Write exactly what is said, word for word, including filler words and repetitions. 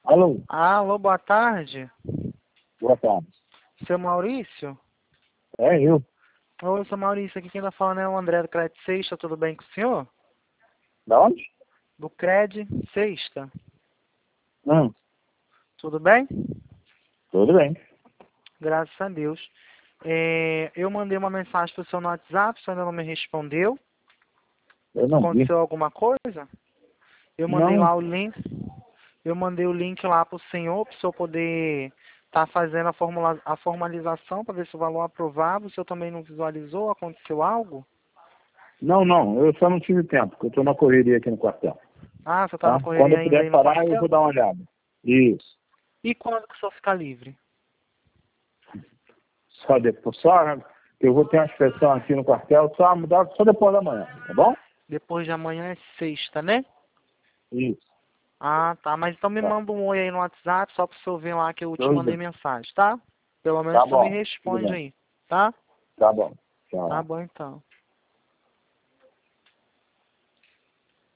Alô? Alô, boa tarde. Boa tarde. Seu Maurício? É eu. Oi, seu Maurício, aqui quem tá falando é o André do Cred Sexta, tudo bem com o senhor? Da onde? Do Cred Sexta, Hum, tudo bem? tudo bem. Graças a Deus. É, eu mandei uma mensagem pro seu no WhatsApp, o senhor ainda não me respondeu. Eu não vi. Aconteceu alguma coisa? Eu mandei Não, lá o link, eu mandei o link lá pro senhor, pro senhor poder estar fazendo a, formula, a formalização para ver se o valor é aprovável. O senhor também não visualizou? Aconteceu algo? não, não. Eu só não tive tempo, porque eu estou na correria aqui no quartel. Ah, você tá na Tá? Quando correria eu ainda puder aí no parar, eu quartel? vou dar uma olhada. Isso. E quando que o senhor fica livre? Só depois, só, né? Eu vou ter uma inspeção aqui no quartel, só mudar só depois da manhã, tá bom? Depois de amanhã é sexta, né? Isso. Ah, tá. Mas então me Tá. manda um oi aí no WhatsApp, só pro senhor ver lá que eu te Tudo mandei bem. mensagem, tá? Pelo menos Tá o senhor me bom. Tudo responde bem. aí, tá? Tá bom. Tá Tchau. bom então.